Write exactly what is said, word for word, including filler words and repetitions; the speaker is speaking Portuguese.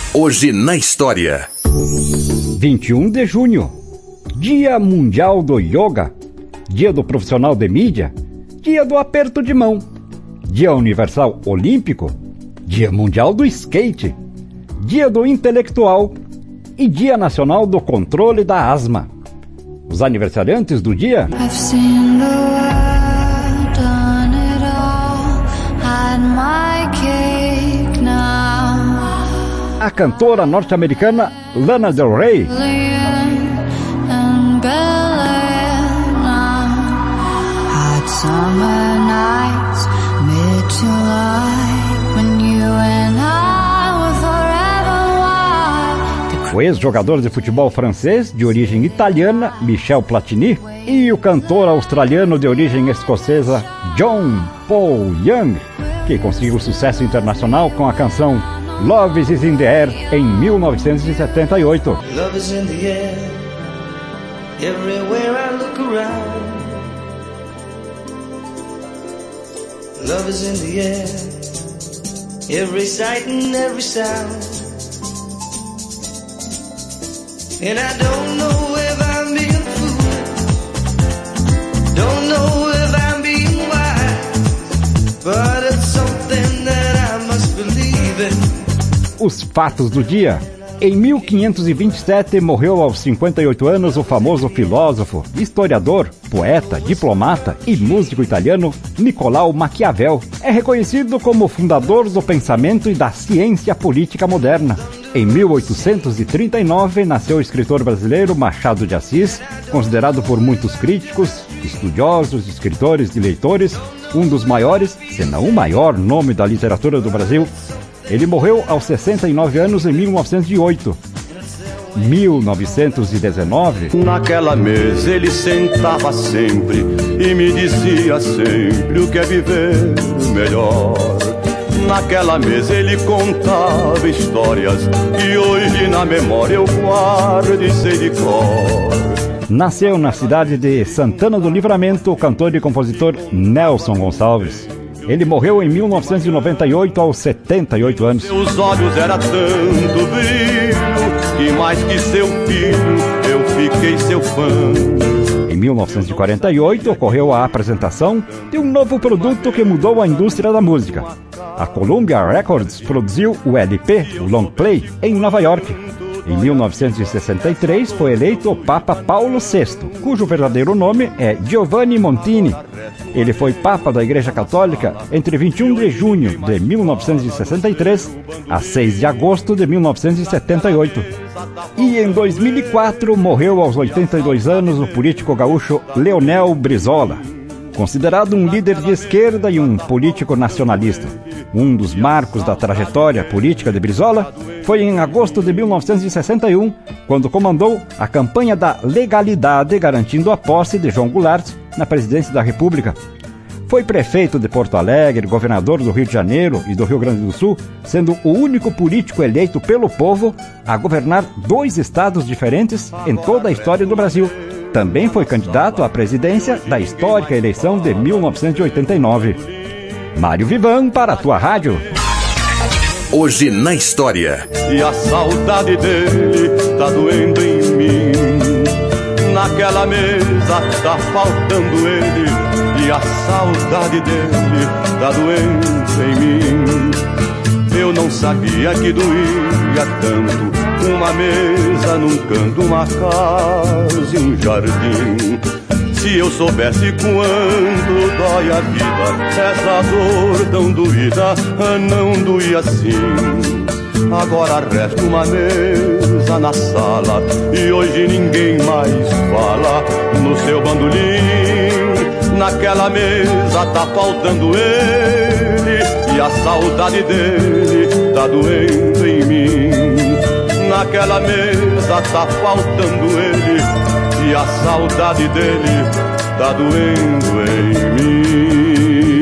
Hoje na história. vinte e um de junho, Dia Mundial do Yoga, Dia do Profissional de Mídia, Dia do Aperto de Mão, Dia Universal Olímpico, Dia Mundial do Skate, Dia do Intelectual e Dia Nacional do Controle da Asma. Os aniversariantes do dia: I've seen the world, done it all, had my cake now. A cantora norte-americana Lana Del Rey, And Bella had summer nights, mid-July, when you and I were forever wild. o ex-jogador de futebol francês de origem italiana Michel Platini e o cantor australiano de origem escocesa John Paul Young, que conseguiu sucesso internacional com a canção Love is in the Air em mil novecentos e setenta e oito. Love is in the air, everywhere I look around. Love is in the air, every sight and every sound. And I don't know if I'm being foolish, don't know if I'm being wise, but it's something that I must believe in. Os fatos do dia. Em mil quinhentos e vinte e sete morreu aos cinquenta e oito anos o famoso filósofo, historiador, poeta, diplomata e músico italiano Niccolò Maquiavel. É reconhecido como fundador do pensamento e da ciência política moderna. Em mil oitocentos e trinta e nove nasceu o escritor brasileiro Machado de Assis, considerado por muitos críticos, estudiosos, escritores e leitores um dos maiores, se não o maior nome da literatura do Brasil. Ele morreu aos sessenta e nove anos em mil novecentos e oito. mil novecentos e dezenove. Naquela mesa ele sentava sempre e me dizia sempre o que é viver melhor. Naquela mesa ele contava histórias que hoje na memória eu guardo e sei de cor. Nasceu na cidade de Santana do Livramento o cantor e compositor Nelson Gonçalves. Ele morreu em mil novecentos e noventa e oito aos setenta e oito anos. Seus olhos era tanto brilho que mais que seu filho eu fiquei seu fã. Em mil novecentos e quarenta e oito ocorreu a apresentação de um novo produto que mudou a indústria da música. A Columbia Records produziu o L P, o Long Play, em Nova York. Em mil novecentos e sessenta e três foi eleito o Papa Paulo sexto, cujo verdadeiro nome é Giovanni Montini. Ele foi Papa da Igreja Católica entre vinte e um de junho de mil novecentos e sessenta e três a seis de agosto de mil novecentos e setenta e oito. E em dois mil e quatro morreu aos oitenta e dois anos o político gaúcho Leonel Brizola, considerado um líder de esquerda e um político nacionalista. Um dos marcos da trajetória política de Brizola foi em agosto de mil novecentos e sessenta e um, quando comandou a campanha da legalidade garantindo a posse de João Goulart na presidência da República. Foi prefeito de Porto Alegre, governador do Rio de Janeiro e do Rio Grande do Sul, sendo o único político eleito pelo povo a governar dois estados diferentes em toda a história do Brasil. Também foi candidato à presidência da histórica eleição de mil novecentos e oitenta e nove. Mário Vivan para a tua rádio. Hoje na história. E a saudade dele tá doendo em mim. Naquela mesa tá faltando ele. E a saudade dele tá doendo em mim. Eu não sabia que doía tanto uma mesa num canto, uma casa e um jardim. Se eu soubesse quanto dói a vida, essa dor tão doída não doía assim. Agora resta uma mesa na sala e hoje ninguém mais fala no seu bandolim. Naquela mesa tá faltando ele e a saudade dele tá doendo em mim. Naquela mesa tá faltando ele e a saudade dele tá doendo em mim.